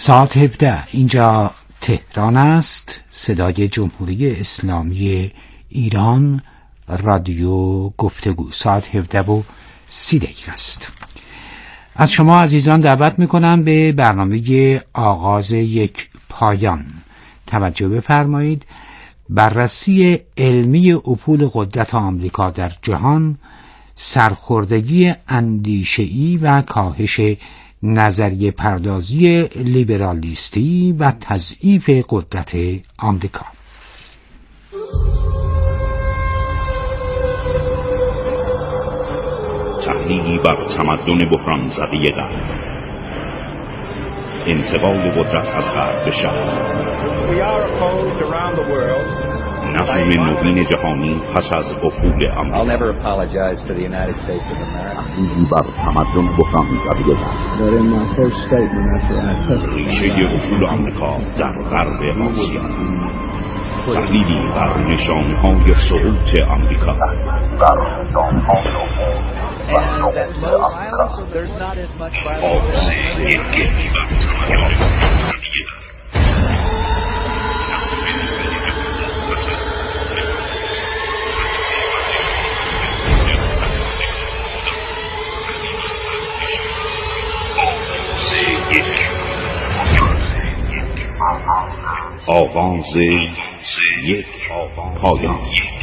ساعت 17 اینجا تهران است. صدای جمهوری اسلامی ایران، رادیو گفتگو. ساعت 17:30 است. از شما عزیزان دعوت میکنم به برنامه آغاز یک پایان توجه بفرمایید. بررسی علمی افول قدرت آمریکا در جهان، سرخوردگی اندیشه‌ای و کاهش نظریه پردازی لیبرالیستی و تضعیف قدرت آمریکا. تحلیلی بر تمدن بحران زده غرب، انتقال قدرت از غرب به شرق، نظم نوین جهانی پس از افول آمریکا. تحلیلی بر تمدن بحران زده غرب، ریشه افول آمریکا در غرب آسیا، تحلیلی بر نشانهای سقوط آمریکا. آغاز یک پایان.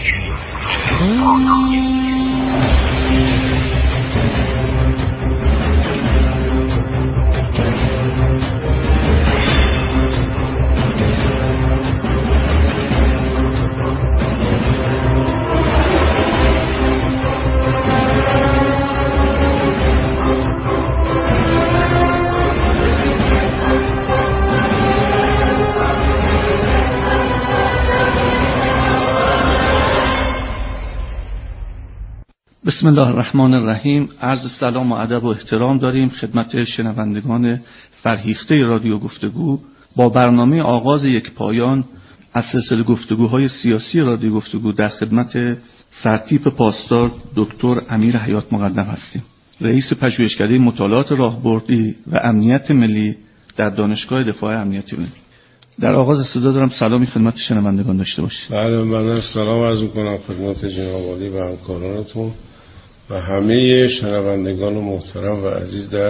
بسم الله الرحمن الرحیم. عرض سلام و ادب و احترام داریم خدمت شنوندگان فرهیخته رادیو گفتگو. با برنامه آغاز یک پایان از سلسله گفتگوهای سیاسی رادیو گفتگو در خدمت سرتیپ پاسدار دکتر امیر حیات مقدم هستیم، رئیس پژوهشکده مطالعات راهبردی و امنیت ملی در دانشگاه دفاع امنیتی ملی. در آغاز صدا دارم سلامی خدمت شنوندگان داشته باشید. بله، من سلام عرض می‌کنم خدمت جناب عالی و همکارانتون و همه شنوندگان محترم و عزیز در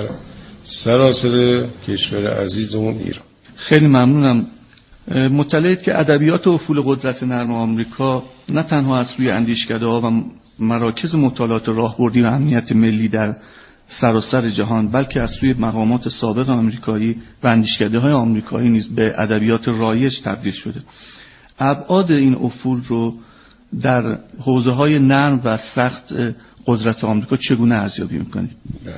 سراسر کشور عزیزمون ایران. خیلی ممنونم. مطلعید که ادبیات افول قدرت نرم آمریکا نه تنها از سوی اندیشکده‌ها و مراکز مطالعات راهبردی و امنیت ملی در سراسر جهان، بلکه از سوی مقامات سابق آمریکایی و اندیشکده‌های آمریکایی نیز به ادبیات رایج تبدیل شده. ابعاد این افول رو در حوزه‌های نرم و سخت قدرت آمریکا چگونه ارزیابی می‌کنید؟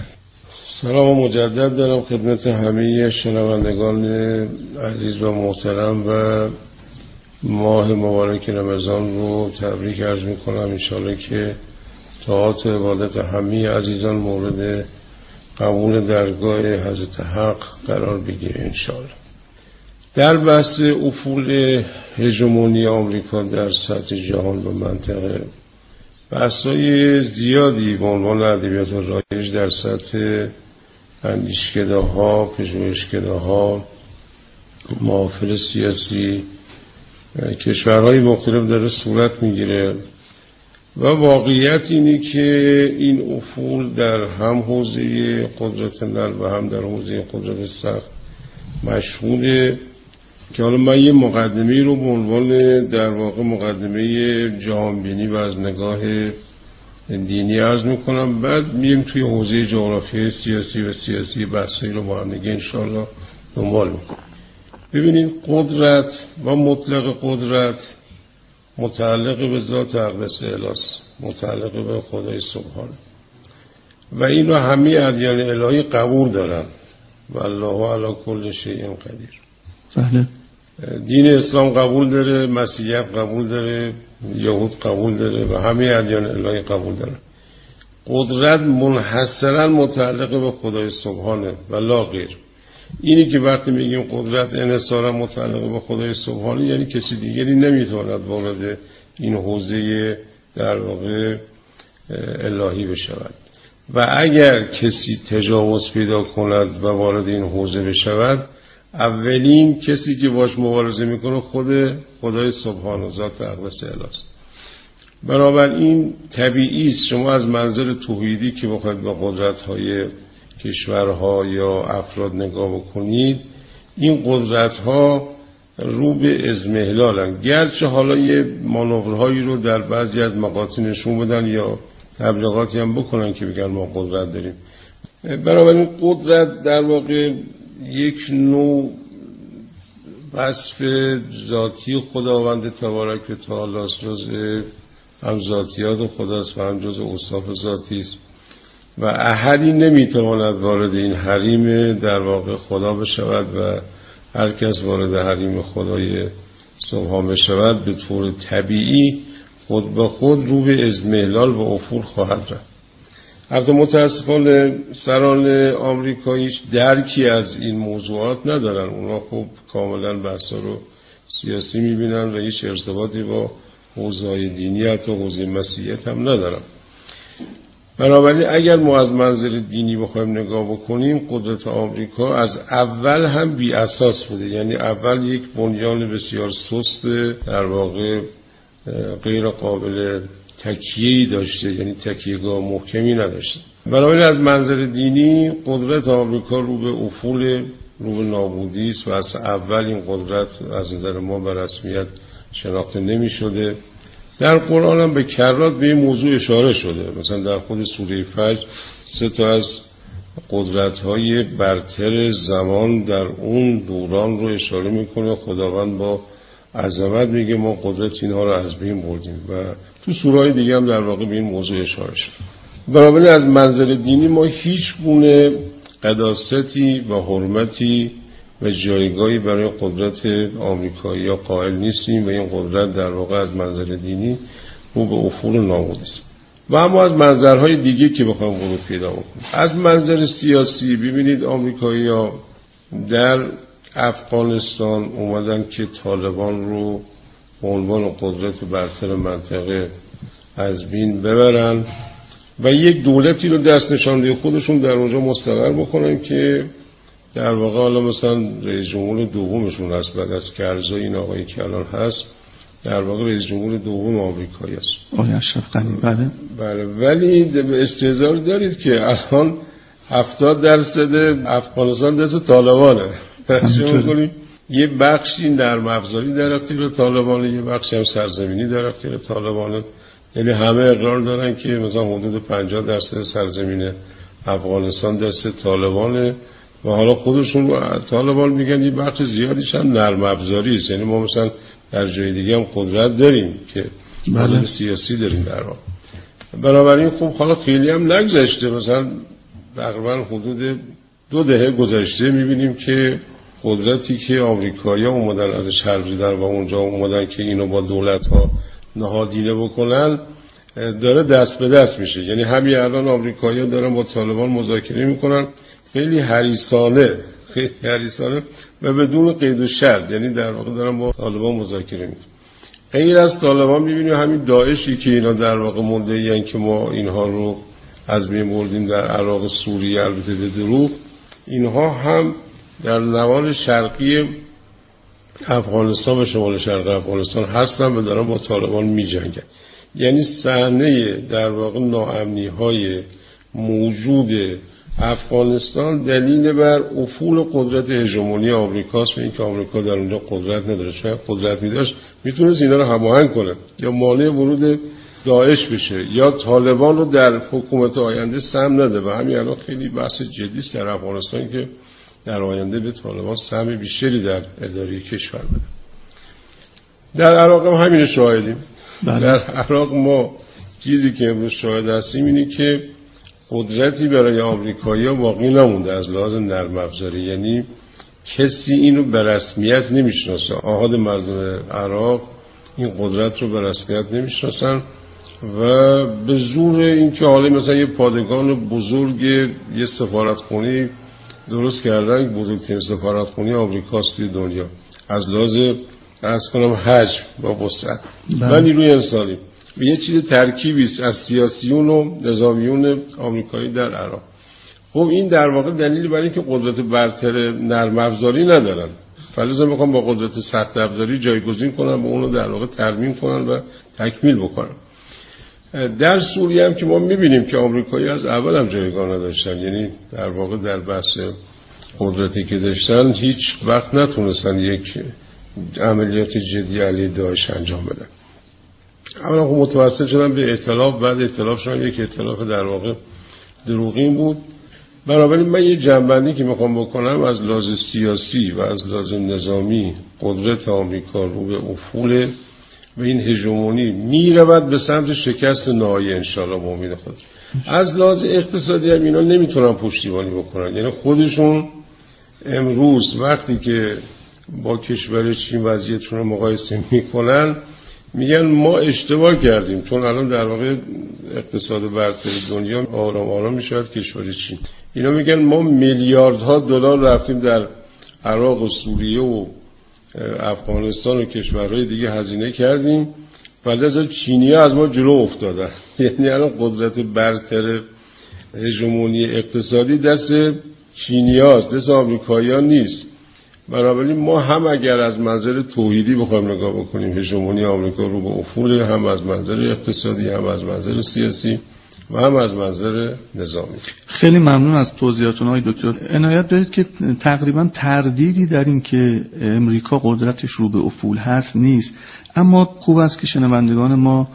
سلام مجدد دارم خدمت همه شنوندگان عزیز و محترم و ماه مبارک رمضان رو تبریک عرض می‌کنم. انشالله که طاعات و عبادت همه عزیزان مورد قبول درگاه حضرت حق قرار بگیره انشالله. در بحث افول هژمونی آمریکا در سطح جهان و منطقه، بحث‌های زیادی به عنوان ادبیات رایج در سطح اندیشکده‌ها، پژوهشکده‌ها، محافل سیاسی کشورهای مختلف داره صورت میگیره و واقعیت اینه که این افول در هم حوزه قدرت نرم و هم در حوزه قدرت سخت مشهوده که حالا من یه مقدمه رو به عنوان در واقع مقدمه جهانبینی و از نگاه دینی عرض میکنم، بعد میریم توی حوزه جغرافی سیاسی و سیاسی بحثی رو با هم دیگه انشاءالله دنبال میکنم. ببینید، قدرت و مطلق قدرت متعلق به ذات اقدس الهی، متعلق به خدای سبحانه و این رو همه ادیان الهی قبول دارن و الله علی کل شیء قدیر. بله. دین اسلام قبول داره، مسیحیت قبول داره، یهود قبول داره و همه ادیان الهی قبول دارن. قدرت منحصرا متعلق به خدای سبحانه و لا غیر. اینی که وقتی میگیم قدرت انحصارا متعلق به خدای سبحانه، یعنی کسی دیگری نمیتواند وارد این حوزه در واقع الهی بشود و اگر کسی تجاوز پیدا کند و وارد این حوزه بشود، اولین کسی که باش مبارزه میکنه خود خدای سبحان ذات اقدس الهی. بنابراین طبیعی است شما از منظر توحیدی که بخواید با قدرت‌های کشورها یا افراد نگاه بکنید، این قدرت‌ها رو به اضمحلالن، گرچه حالا یه مانورهایی رو در بعضی از مقاطع نشون بدن یا تبلیغاتی هم بکنن که بگن ما قدرت داریم. بنابراین قدرت در واقع یک نوع وصف ذاتی خداوند تبارک و تعالی است، جزء هم ذاتیات خداست و هم جزء اوصاف ذاتی است و احدی نمیتواند وارد این حریم در واقع خدا بشود و هر کس وارد حریم خدای سبحان بشود به طور طبیعی خود به خود رو به اضمحلال و افول خواهد رفت. البته متاسفانه سران آمریکاییش درکی از این موضوعات ندارن، اونا خب کاملا بحثا رو سیاسی میبینن و هیچ ارتباطی با حوزه‌های دینی حتی حوزه مسیحیت هم ندارن. بنابراین اگر ما از منظر دینی بخوایم نگاه بکنیم، قدرت آمریکا از اول هم بی اساس بوده، یعنی اول یک بنیان بسیار سست در واقع غیر قابل تکیه‌ای داشته، یعنی تکیه‌گاه محکمی نداشته. بنابراین از منظر دینی قدرت آمریکا رو به افول، رو به نابودی است و از اول این قدرت از نظر ما به رسمیت شناخته نمی شده. در قرآن هم به کرات به این موضوع اشاره شده، مثلا در خود سوره فجر 3 از قدرت‌های برتر زمان در اون دوران رو اشاره میکنه. خداوند با عظمت میگه ما قدرت اینها رو از بین بردیم و تو سوره‌های دیگه هم در واقع به این موضوع اشاره شده. بنابراین از منظر دینی ما هیچ گونه قداستی و حرمتی و جایگاهی برای قدرت آمریکایی یا قائل نیستیم و این قدرت در واقع از منظر دینی رو به افول نابود است. و اما از منظرهای دیگه که بخوام ورود پیدا بکنیم، از منظر سیاسی ببینید آمریکایی‌ها در افغانستان اومدن که طالبان رو به عنوان قدرت برتر منطقه از بین ببرن و یک دولتی رو دست نشانده خودشون در اونجا مستقر بکنن که در واقع حالا مثلا رئیس جمهور دومشون هست بعد از کرزای این آقایی که الان هست، در واقع رئیس جمهور دوم آمریکایی است. آقای اشرف غنی. بله. ولی استعداد دارید که الان 70% افغانستان دست طالبانه. یه بخشی نرم افزاری در اختیار طالبانه، یه بخشی هم سرزمینی در اختیار طالبانه. یعنی همه اقرار دارن که مثلا حدود 50% سرزمین افغانستان دست طالبانه و حالا خودشون طالبان میگن یه بخش زیادیش هم نرم افزاری است. یعنی ما مثلا در جای دیگه هم قدرت داریم که قدرت سیاسی داریم در واقع. بنابراین خب حالا خیلی هم نگذشته، مثلا تقریبا حدود 2 دهه گذشته میبینیم که قدرتی که آمریکایی‌ها اومدن ازش حرفیدن و اونجا اومدن که اینو با دولت‌ها نهادینه بکنن داره دست به دست میشه. یعنی همین الان آمریکایی‌ها دارن با طالبان مذاکره میکنن خیلی حریصانه و بدون قید و شرط، یعنی در واقع دارن با طالبان مذاکره میکنن. غیر از طالبان میبینیم همین داعشی که اینا در واقع مدعیان که ما اینها رو از بین بردیم در عراق، سوریه، البته به دروغ، اینها هم در نوار شرقی افغانستان و شمال شرق افغانستان هستن و دارن با طالبان میجنگن. یعنی صحنه در واقع ناامنی‌های موجود افغانستان دلیل بر افول قدرت هژمونی آمریکاست و اینکه آمریکا در اونجا قدرت نداره. شاید قدرت می‌داشت میتونست اینا رو هماهنگ کنه یا مانع ورود داعش بشه یا طالبان رو در حکومت آینده سهم نده و همین الان خیلی بحث جدی است در افغانستان که در آینده به طالبان سهم بیشتری در اداره کشور بده. در عراق هم همین شاهدیم. در عراق ما چیزی که امروز شاهد هستیم اینه که قدرتی برای آمریکایی‌ها باقی نمونده از لحاظ نرم افزاری، یعنی کسی اینو به رسمیت نمیشناسه. آحاد مردم عراق این قدرت رو به رسمیت نمیشناسن و به زور اینکه حالا مثلا یه پادگان بزرگ یه سفارتخونه درست کردن، بزرگترین سفارتخونه آمریکاست توی دنیا از لحاظ عرض کنم حجم و وسعت و نیروی انسانی و یه چیز ترکیبی است از سیاسیون و نظامیون آمریکایی در عراق. خب خب این در واقع دلیلی برای اینکه قدرت برتر نرم افزاری ندارن، فلزا میخوام با قدرت سخت افزاری جایگزین کنن و اونو در واقع ترمیم کنن و تکمیل بکنن. در سوریه هم که ما میبینیم که آمریکایی از اول هم جایگاه نداشتن، یعنی در واقع در بحث قدرتی که داشتن هیچ وقت نتونستن یک عملیات جدی علیه داعش انجام بدن. اولا خب متوسل شدن به ائتلاف، بعد ائتلاف شدن یک ائتلاف در واقع دروغین بود. بنابراین من یه جنبندی که میخوام بکنم از لحاظ سیاسی و از لحاظ نظامی قدرت آمریکا رو به افول و این هژمونی میرود به سمت شکست نهایی انشالله به امید خود. از لحاظ اقتصادی هم اینا نمیتونن پشتیبانی بکنن، یعنی خودشون امروز وقتی که با کشور چین وضعیتشون رو مقایسه میکنن میگن ما اشتباه کردیم، چون الان در واقع اقتصاد برتر دنیا آرام آرام میشود کشور چین. اینا میگن ما میلیاردها دلار رفتیم در عراق و سوریه و افغانستان و کشورهای دیگه هزینه کردیم، ولی از چینی‌ها از ما جلو افتادن. یعنی الان قدرت برتر هژمونی اقتصادی دست چینی‌هاست، دست آمریکایی‌ها نیست. بنابراین ما هم اگر از منظر توحیدی بخوایم نگاه بکنیم هژمونی آمریکا رو به افول، هم از منظر اقتصادی، هم از منظر سیاسی و هم از منظر نظامی. خیلی ممنون از توضیحاتون آقای دکتر. عنایت دارید که تقریبا تردیدی در این که امریکا قدرتش رو به افول هست نیست، اما خوب است که شنوندگان ما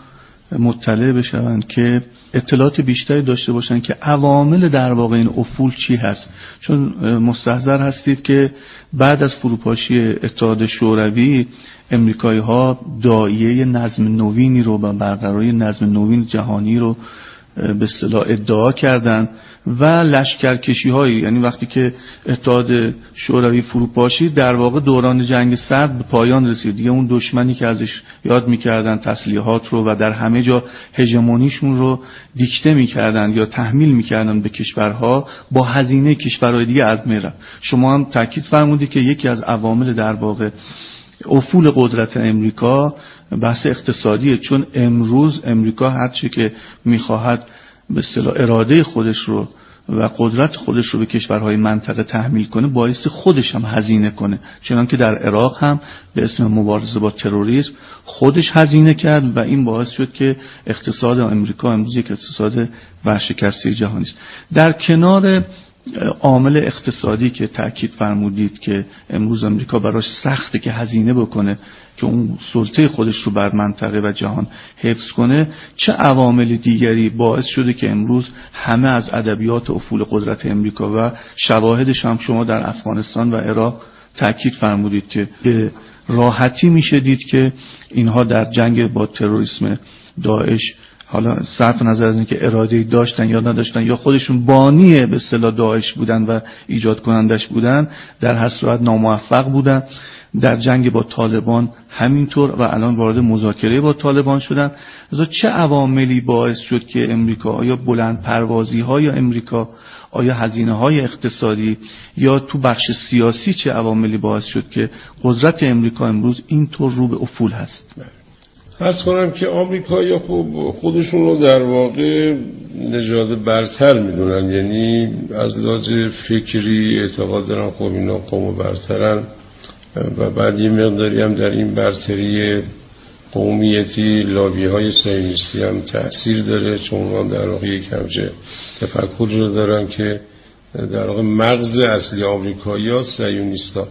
مطلع بشوند که اطلاعات بیشتری داشته باشن که عوامل در واقع این افول چی هست، چون مستحضر هستید که بعد از فروپاشی اتحاد شوروی امریکایی ها داعیه نظم نوینی رو و برقراری نظم نوین جهانی رو به اصطلاح ادعا کردند و لشکرکشی هایی، یعنی وقتی که اتحاد شوروی فروپاشید در واقع دوران جنگ سرد به پایان رسید، دیگه اون دشمنی که ازش یاد میکردن تسلیحات رو و در همه جا هژمونیشون رو دیکته میکردن یا تحمیل میکردن به کشورها، با هزینه کشورهای دیگه از میرن. شما هم تاکید فرمودید که یکی از عوامل در واقع افول قدرت امریکا بحث اقتصادیه، چون امروز امریکا هر چی که میخواهد به اصطلاح اراده خودش رو و قدرت خودش رو به کشورهای منطقه تحمیل کنه، باعث خودش هم هزینه کنه، چنانکه در عراق هم به اسم مبارزه با تروریسم خودش هزینه کرد و این باعث شد که اقتصاد امریکا امروز یک اقتصاد ورشکسته جهانی است. در کنار عامل اقتصادی که تأکید فرمودید که امروز امریکا براش سخته که هزینه بکنه که اون سلطه خودش رو بر منطقه و جهان حفظ کنه، چه عوامل دیگری باعث شده که امروز همه از ادبیات افول قدرت امریکا و شواهدش هم شما در افغانستان و عراق تأکید فرمودید که راحتی میشه دید که اینها در جنگ با تروریسم داعش، حالا صرف نظر از اینکه اراده‌ای داشتن یا نداشتن یا خودشون بانی به اصطلاح داعش بودن و ایجاد کنندش بودن، در هر صورت ناموفق بودن. در جنگ با طالبان همینطور و الان وارد مذاکره با طالبان شدن. لذا چه عواملی باعث شد که امریکا، آیا بلند پروازی های امریکا، آیا هزینه های اقتصادی یا تو بخش سیاسی چه عواملی باعث شد که قدرت امریکا امروز اینطور رو به افول هست؟ عرض کنم که آمریکایی‌ها خودشون رو در واقع نژاد برتر میدونن، یعنی از لحاظ فکری اعتقاد دارن خب اینا قوم برترن و بعد یه مقداری هم در این برتری قومیتی لابی‌های صهیونیستی هم تأثیر داره، چون اونها در واقع یک همچه تفکر رو دارن که در واقع مغز اصلی آمریکایی‌ها صهیونیست‌ها.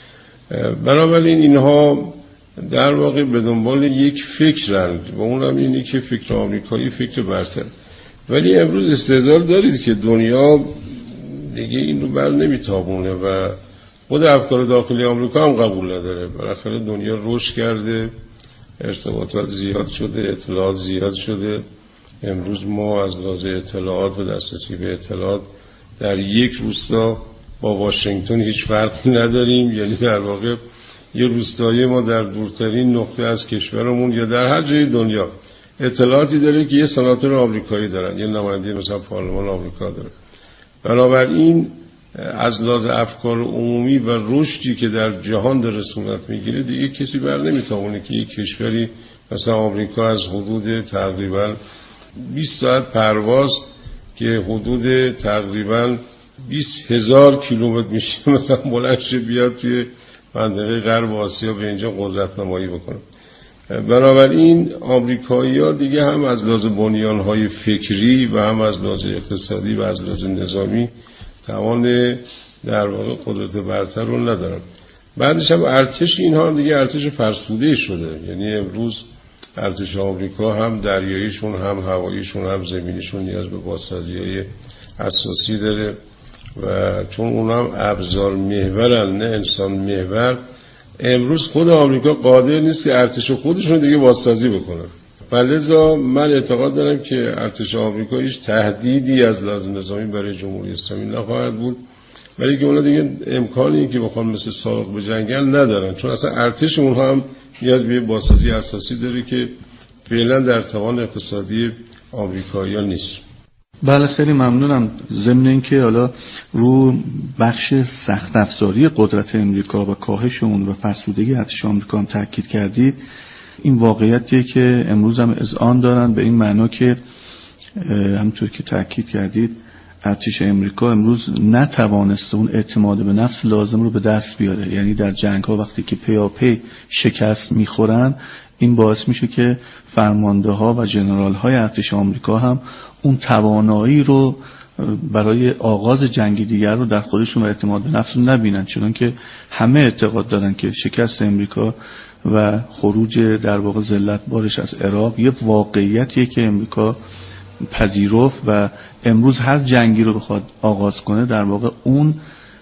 بنابراین اینها در واقع به دنبال یک فکرند و اونم اینی که فکر آمریکایی فکر برتر. ولی امروز استدلال دارید که دنیا دیگه این رو بر نمیتابونه و خود افکار داخلی آمریکا هم قبول نداره. بالاخره دنیا رشد کرده، ارتباطات زیاد شده، اطلاعات زیاد شده. امروز ما از لحاظ اطلاعات و دسترسی به اطلاعات در یک روستا با واشنگتن هیچ فرقی نداریم، یعنی در واقع یه روستایی ما در دورترین نقطه از کشورمون یا در هر جای دنیا اطلاعاتی داره که یه سناتور آمریکایی دارن، یه نماینده مثلا پارلمان آمریکا داره. بنابراین از لحاظ افکار عمومی و رشدی که در جهان داره صورت میگیره دیگه کسی بر نمیتونه که یک کشوری مثلا آمریکا از حدود تقریبا 20 ساعت پرواز که حدود تقریبا 20,000 کیلومتر میشه مثلا بلند شه بیاد توی منطقه غرب آسیا به اینجا قدرت نمایی بکنه. بنابراین آمریکایی‌ها دیگه هم از لحاظ بنیان‌های فکری و هم از لحاظ اقتصادی و از لحاظ نظامی توان در واقع قدرت برتر رو ندارن. بعدش هم ارتش اینها دیگه ارتش فرسوده شده. یعنی امروز ارتش آمریکا هم دریاییشون هم هواییشون هم زمینیشون نیاز به بازسازی‌های اساسی داره و چون اونا هم ابزار محورن نه انسان محور، امروز خود آمریکا قادر نیست که ارتش خودشون دیگه بازسازی بکنن. لذا من اعتقاد دارم که ارتش آمریکا هیچ تهدیدی از لحاظ نظامی برای جمهوری اسلامی نخواهد بود، ولی که اونا دیگه امکانی که بخوان مثل سابق بجنگن ندارن، چون اصلا ارتش اونها هم نیاز به بازسازی اساسی داره که فعلا در توان اقتصادی آمریکایی‌ها نیست. بله خیلی ممنونم. ضمن اینکه حالا رو بخش سخت افزاری قدرت امریکا و کاهش اون و فرسودگی ارتش آمریکا هم تاکید کردید، این واقعیتیه که امروز هم اذعان دارن به این معنا که همونطور که تاکید کردید ارتش امریکا امروز نتوانسته اون اعتماد به نفس لازم رو به دست بیاره. یعنی در جنگ ها وقتی که پیاپی شکست میخورن، این باعث میشه که فرمانده ها و جنرال های ارتش آمریکا هم اون توانایی رو برای آغاز جنگ دیگر رو در خودشون و اعتماد به نفس نبینن، چون که همه اعتقاد دارن که شکست امریکا و خروج در واقع ذلت بارش از عراق یه واقعیتیه که امریکا پذیرفت و امروز هر جنگی رو بخواد آغاز کنه در واقع اون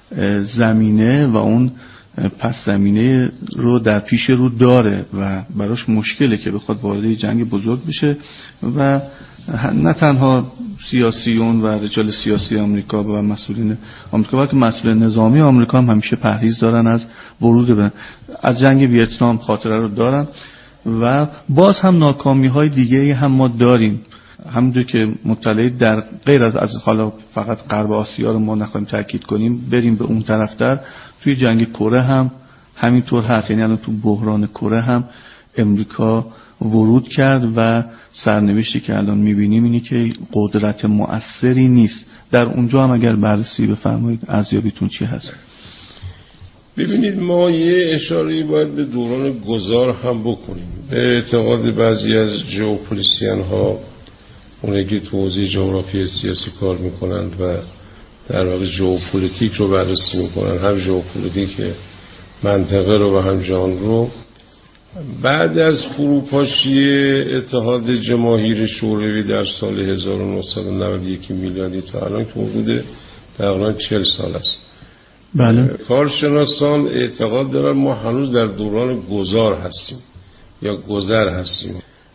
زمینه و اون پس زمینه رو در پیش رو داره و براش مشکله که بخواد وارد جنگ بزرگ بشه. و نه تنها سیاسیون و رجال سیاسی آمریکا و مسئولین آمریکا، بلکه مسئول نظامی آمریکا هم همیشه پرهیز دارن از ورود از جنگ ویتنام خاطره رو دارن و باز هم ناکامی‌های دیگه‌ای هم ما داریم. همونجور که مطلعه در غیر از حالا فقط غرب آسیا رو ما نخواهیم تاکید کنیم، بریم به اون طرفتر، توی جنگ کره هم همینطور هست. یعنی الان تو بحران کره هم امریکا ورود کرد و سرنوشتی که الان میبینیم اینی که قدرت مؤثری نیست. در اونجا هم اگر بررسی بفرمایید ارزیابیتون چی هست؟ ببینید ما یه اشاره‌ای باید به دوران گذار هم بکنیم. به اعتقاد بعضی از ژئوپلیتیسین ها، اونایی که تو حوزه جغرافی سیاسی کار میکنند و در واقع ژئوپلیتیک رو بررسی میکنن، هم ژئوپلیتیک منطقه رو و هم جهان رو، بعد از فروپاشی اتحاد جماهیر شوروی در سال 1991 میلادی تا الان که حدود تقریبا 40 سال است، بله، کارشناسان اعتقاد دارن ما هنوز در دوران گذار هستیم یا گذر هستیم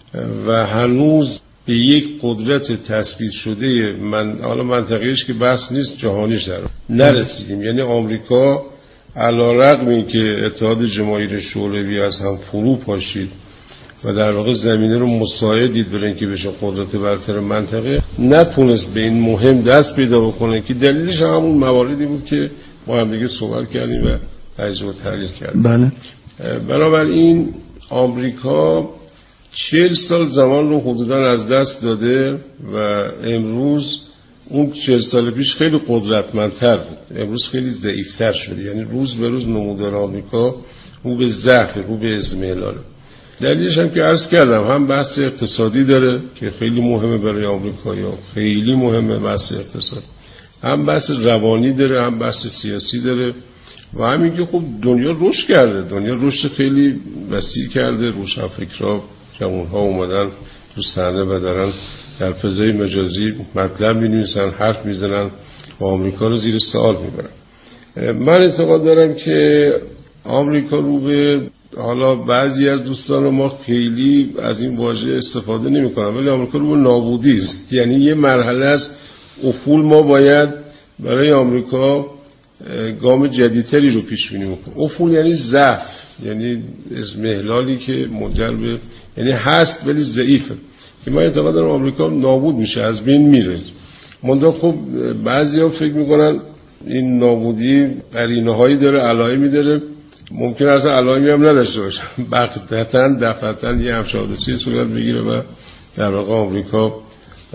و هنوز به یک قدرت تثبیت شده حالا منطقه‌ایش که بحث نیست، جهانیش در نرسیدیم. یعنی آمریکا علی‌رغم اینکه اتحاد جماهیر شوروی از هم فرو پاشید و در واقع زمینه رو مساعد دید برای اینکه بشه قدرت برتر منطقه، نتونست به این مهم دست پیدا بکنه که دلیلش همون مواردی بود که ما هم دیگه صحبت کردیم و تجزیه و تحلیل کردیم. بله. بنابراین آمریکا 40 سال زمان رو حدوداً از دست داده و امروز اون 40 سال پیش خیلی قدرتمندتر بود، امروز خیلی ضعیفتر شده. یعنی روز به روز نمودار آمریکا رو به ضعف، رو به اضمحلاله. دلیلش هم که عرض کردم، هم بحث اقتصادی داره که خیلی مهمه برای آمریکایی‌ها، خیلی مهمه بحث اقتصاد، هم بحث روانی داره، هم بحث سیاسی داره و همین که خب دنیا رشد کرده، دنیا رشد خیلی وسیع کرده، روشنفکرها جوان‌ها اومدن رو صحنه و دارن در فضای مجازی مطلب می‌نویسن، حرف میزنن و آمریکا رو زیر سوال میبرن. من اعتقاد دارم که آمریکا رو به، حالا بعضی از دوستان ما خیلی از این واژه استفاده نمی‌کنن، ولی آمریکا رو به نابودی است. یعنی یه مرحله از افول ما باید برای آمریکا گام جدیدتری رو پیش بینی بکنیم. افول یعنی ضعف، یعنی اضمحلالی که منجر به، یعنی هست ولی ضعیفه. که من اعتقاد دارم آمریکا نابود میشه، از بین میره. منتها خب بعضیا فکر میکنن این نابودی قرینه‌هایی داره، علایمی داره، ممکن است علایمی هم نداشته باشه. بغتتاً دفعتاً یه همچین حادثه‌ای صورت بگیره و در واقع آمریکا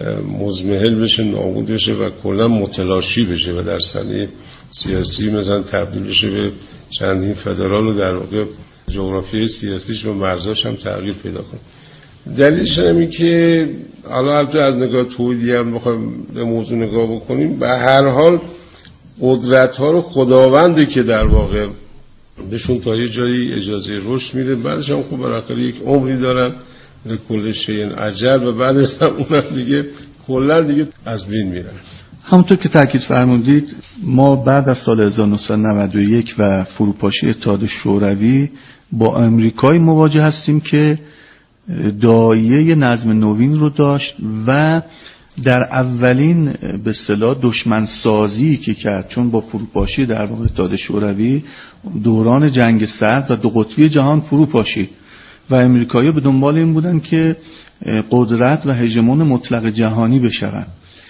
مزمحل بشه، نابود بشه و کلا متلاشی بشه و در صحنه سیاسی مثلا تبدیل بشه به چندین فدرال و در واقع جغرافیای سیاسیش و مرزاش هم تغییر پیدا کنه. دلیلش اینه که البته از نگاه توحیدی هم بخوایم به موضوع نگاه بکنیم، به هر حال قدرت ها رو خداونده که در واقع بهشون تا یه جایی اجازه رشد میده، بعدش هم خب بالاخره یک عمری دارن کل شیء اجل و بعدش هم اونم دیگه کلا دیگه از بین میرن. همونطور که تاکید فرمودید ما بعد از سال 1991 و فروپاشی اتحاد شوروی با امریکای مواجه هستیم که داعیه نظم نوین رو داشت و در اولین به اصطلاح دشمن سازی که کرد، چون با فروپاشی در واقع اتحاد شوروی دوران جنگ سرد و دو قطبی جهان فروپاشی و امریکایی‌ها به دنبال این بودن که قدرت و هژمون مطلق جهانی بشن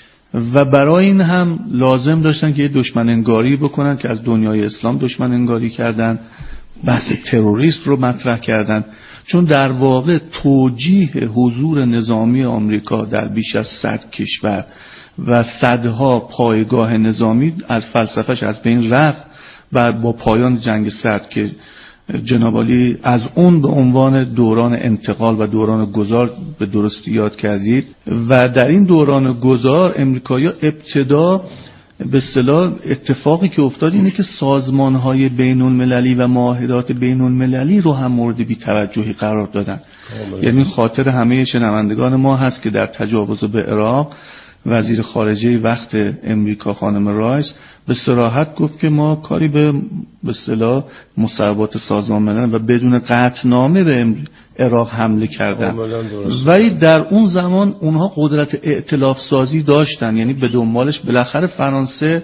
و برای این هم لازم داشتن که یه دشمن انگاری بکنن که از دنیای اسلام دشمن انگاری کردن، بحث تروریست رو مطرح کردن، چون در واقع توجیه حضور نظامی آمریکا در بیش از 100 کشور و صدها پایگاه نظامی از فلسفهش از بین رفت و با پایان جنگ سرد که جناب عالی از اون به عنوان دوران انتقال و دوران گذار به درستی یاد کردید و در این دوران گذار امریکایی‌ها ابتدا به اصطلاح اتفاقی که افتاد اینه که سازمان‌های بین‌المللی و معاهدات بین‌المللی رو هم مورد بی‌توجهی قرار دادن. یعنی خاطر همه شنوندگان ما هست که در تجاوز به عراق وزیر خارجه وقت امریکا خانم رایس به صراحت گفت که ما کاری به اصطلاح مصوبات سازمان ملل و بدون قطعنامه به عراق حمله کردن. ولی در اون زمان اونها قدرت ائتلاف سازی داشتن، یعنی به دنبالش بالاخره فرانسه،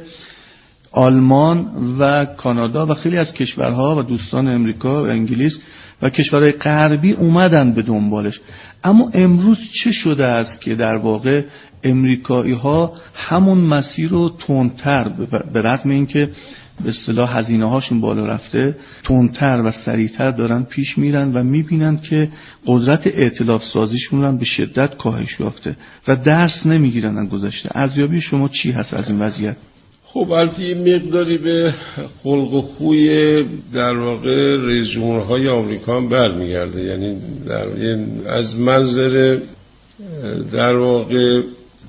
آلمان و کانادا و خیلی از کشورها و دوستان امریکا و انگلیس و کشورهای غربی اومدن به دنبالش. اما امروز چه شده است که در واقع امریکایی ها همون مسیر رو تندتر به رغم اینکه به اصطلاح هزینه هاشون بالا رفته تندتر و سریعتر دارن پیش میرن و میبینن که قدرت ائتلاف سازیشون هم به شدت کاهش یافته و درس نمیگیرن از گذشته. ارزیابی شما چی هست از این وضعیت؟ خب البته یه مقداری به خلق و خوی در واقع رئیس جمهورهای آمریکا هم برمیگرده، یعنی از منظر در واقع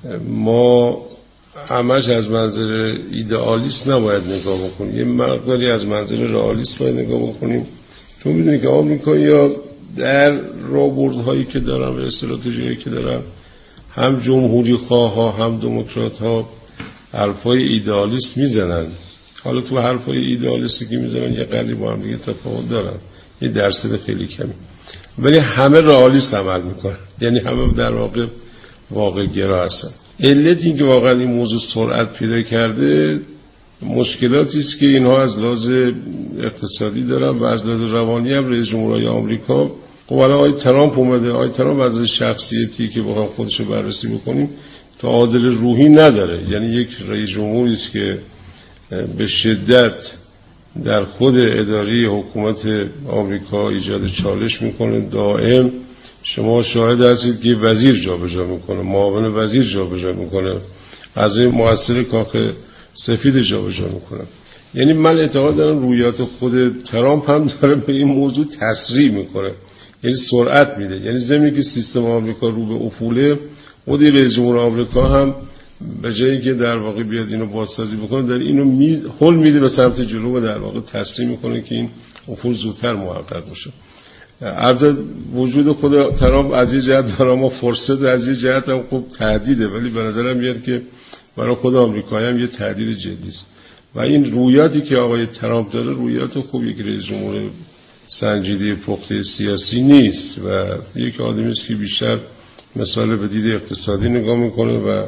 ما همش از منظر ایدئالیست نباید نگاه بکنیم، یه مقداری از منظر رئالیست باید نگاه بکنیم، چون میدونی که آمریکایی‌ها در راهبردهایی که دارن و استراتژی‌هایی که دارن هم جمهوری خواه هم دموکرات ها حرفای ایدئالیست میزنن. حالا تو حرفای ایدئالیستی که میزنن یه قدری با هم دیگه تفاوت دارن، یه درصد خیلی کمی، ولی همه رئالیست عمل میکنن، یعنی همه در واقع واقع گرا هستن. علت این که واقعا این موضوع سرعت پیدا کرده مشکلاتی است که اینها از لحاظ اقتصادی دارن و از لحاظ روانی هم رئیس جمهورهای آمریکا. خب الان آقای ترامپ اومده، آقای ترامپ از شخصیتی که بخوام خودش رو بررسی بکنیم تعادل روحی نداره، یعنی یک رئیس جمهوری است که به شدت در خود اداره حکومت آمریکا ایجاد چالش میکنه، دائم شما شاهد هستید که وزیر جابجا میکنه، معاون وزیر جابجا میکنه، اعضای مؤثر کاخ سفید جابجا میکنه. یعنی من اعتقاد دارم رویات خود ترامپ هم داره به این موضوع تسریع میکنه، یعنی سرعت میده، یعنی زمینی که سیستم آمریکا رو به افوله، خود رئیس جمهور آمریکا هم به جایی که در واقع بیاد اینو بازسازی بکنه در اینو هل میده به سمت جلو و در واقع تسریع میکنه که این افول زودتر محقق بشه. البته وجود خود ترامپ از این جهت برای ما فرصت، از این جهت هم خوب تهدیده، ولی به نظرم میاد که برای خود آمریکایی هم یه تهدید جدی است و این رویاتی که آقای ترامپ داره رویات خوب یک رئیس جمهور سنجیده پخته سیاسی نیست و یک آدمی است که بیشتر مثال به دید اقتصادی نگاه میکنه و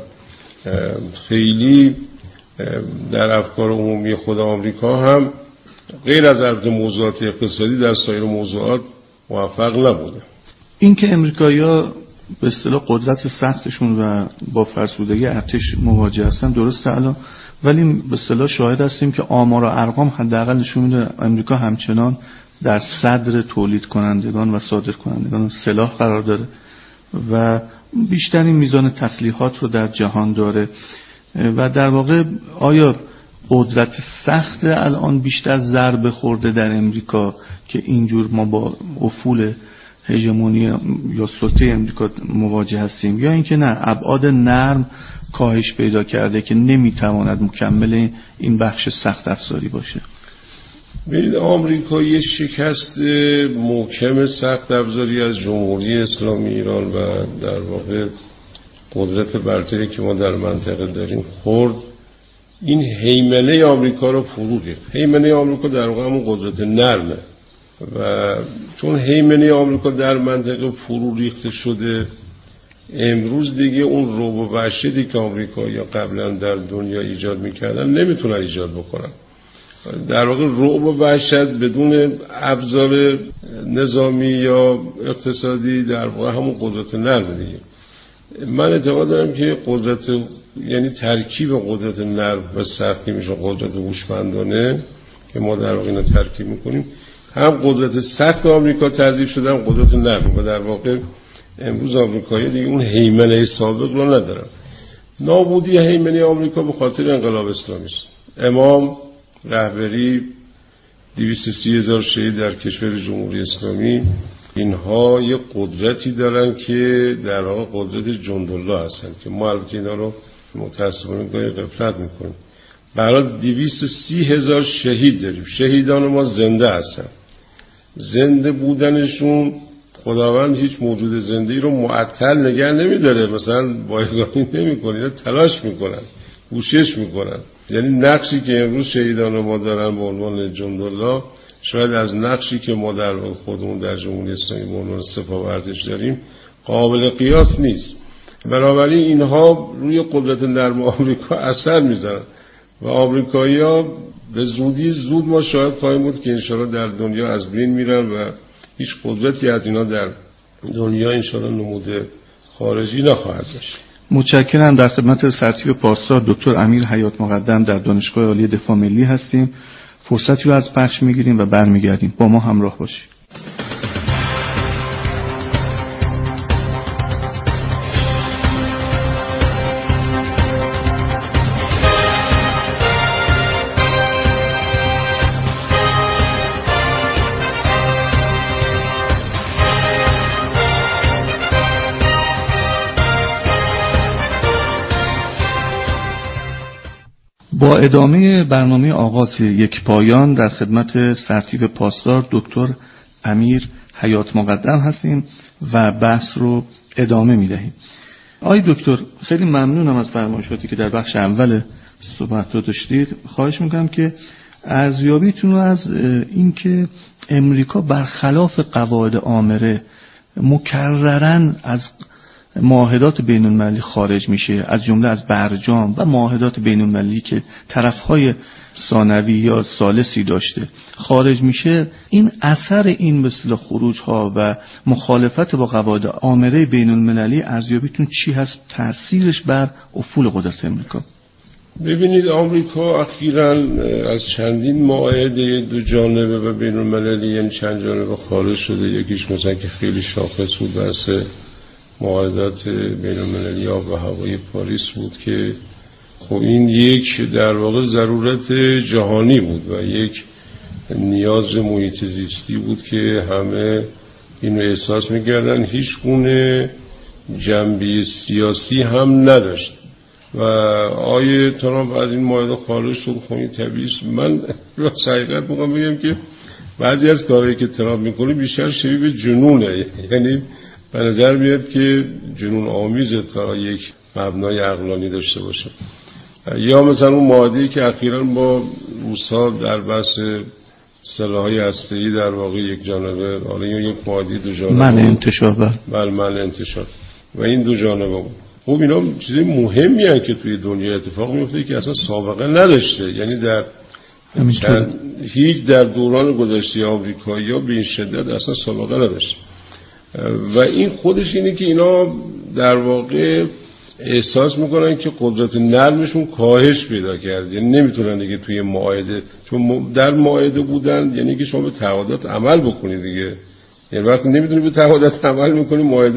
خیلی در افکار عمومی خود آمریکا هم غیر از عرض موضوعات اقتصادی در سایر موضوعات موفق نبوده. این که امریکایی‌ها به اصطلاح قدرت سختشون و با فرسودگی ارتش مواجه هستن درسته الان، ولی به اصطلاح شاهد هستیم که آمار و ارقام حداقل نشون میده امریکا همچنان در صدر تولید کنندگان و صادر کنندگان سلاح قرار داره و بیشترین میزان تسلیحات رو در جهان داره و در واقع آیا قدرت سخت الان بیشتر ضربه خورده در امریکا که اینجور ما با افول هژمونی یا سلطه امریکا مواجه هستیم، یا اینکه نه ابعاد نرم کاهش پیدا کرده که نمیتواند مکمل این بخش سخت افزاری باشه؟ ببینید، آمریکا یه شکست محکم سخت افزاری از جمهوری اسلامی ایران و در واقع قدرت برتری که ما در منطقه داریم خورد. این هیمنه آمریکا رو فرو ریخت. هیمنه آمریکا در واقع همون قدرت نرمه و چون هیمنه آمریکا در منطقه فرو ریخته شده، امروز دیگه اون رعب و وحشتی که آمریکا یا قبلا در دنیا ایجاد میکردن نمیتونن ایجاد بکنن. در واقع رعب و وحشت بدون ابزار نظامی یا اقتصادی در واقع همون قدرت نرم دیگه. من اعتقاد دارم که قدرت، یعنی ترکیب قدرت نرم و سخت که میشه قدرت هوشمندانه که ما در واقع اینا ترکیب میکنیم، هم قدرت سخت آمریکا تضعیف شده، هم قدرت نرم. و در واقع امروز آمریکایی دیگه اون هیمنه سابق رو ندارن. نابودی هیمنه آمریکا به خاطر انقلاب اسلامی است. امام، رهبری، 230,000 شهید در کشور جمهوری اسلامی، اینها یه قدرتی دارن که در واقع قدرت جندالله هستن که ما البته اینا رو متاسفانه گاهی غفلت میکنیم. برای 230,000 شهید داریم. شهیدان ما زنده هستن. زنده بودنشون خداوند هیچ موجود زنده‌ای رو معطل نگه نمیداره، مثلا بایگانی نمیکنه، تلاش میکنن، کوشش میکنن. یعنی نقشی که امروز شهیدان ما دارن به عنوان جندالله شاید از نقشی که ما در خودمون در جمهوری اسلامی به عنوان سپاه و ارتش داریم قابل قیاس نیست. بنابراین اینها روی قدرت نرم آمریکا اثر میذارن و آمریکایی‌ها به زودی زود ما شاهد خواهیم بود که انشاءالله در دنیا از بین میرن و هیچ قدرتی از اینا در دنیا انشاءالله نمود خارجی نخواهد داشت. متشکرم. در خدمت سرتیپ پاسدار دکتر امیر حیات مقدم در دانشگاه عالی دفاع ملی هستیم. فرصتی رو از پخش میگیریم و برمیگردیم. با ما همراه باشید. با ادامه برنامه آغاز یک پایان در خدمت سرتیپ پاسدار دکتر امیر حیات مقدم هستیم و بحث رو ادامه میدهیم. آقای دکتر، خیلی ممنونم از فرمایشاتی که در بخش اول صحبت رو داشتید. خواهش میکنم که ارزیابیتون رو از اینکه امریکا برخلاف قواعد آمره مکرراً از معاهدات بین المللی خارج میشه، از جمله از برجام و معاهدات بین المللی که طرفهای ثانوی یا ثالثی داشته خارج میشه، این اثر این مثل خروج ها و مخالفت با قواعد آمره بین المللی ارزیابیتون چی هست، تأثیرش بر افول قدرت امریکا؟ ببینید، آمریکا اخیراً از چندین معاهده دو جانبه و بین المللی، یعنی چند جانبه خارج شده. یکیش مثلا که خیلی شاخص بود بحث معاهدات بین المللی آب و هوای پاریس بود که خب این یک در واقع ضرورت جهانی بود و یک نیاز محیط زیستی بود که همه اینو احساس می‌کردن. هیچ گونه جنبه سیاسی هم نداشت و آیه ترامپ از این معاهده خارج شد. خب این طبیعی است. من راست حقیقت می‌خوام بگم که بعضی از کارهایی که ترامپ می‌کنه بیشتر شبیه به جنونه، یعنی به نظر میاد که جنون آمیزه تا یک مبنای عقلانی داشته باشه. یا مثلا اون معاهده‌ای که اخیراً با روس‌ها در بحث سلاح‌های هسته‌ای در واقع یک جانبه، حالا یک معاهده دو جانبه، منع انتشار، منع انتشار و این دو جانبه بود. خب اینا چیزای مهمی هستن که توی دنیا اتفاق میفته که اصلا سابقه نداشته. یعنی در هیچ در دوران گذشته آمریکایی‌ها به این شدت اصلا سابقه نداشته و این خودش اینه که اینا در واقع احساس میکنن که قدرت نرمشون کاهش پیدا کرد. یعنی نمیتونن دیگه توی معاهده، چون در معاهده بودن یعنی که شما به تعهدات عمل بکنید دیگه. یعنی وقتی نمیتونی به تعهدات عمل میکنی معاهده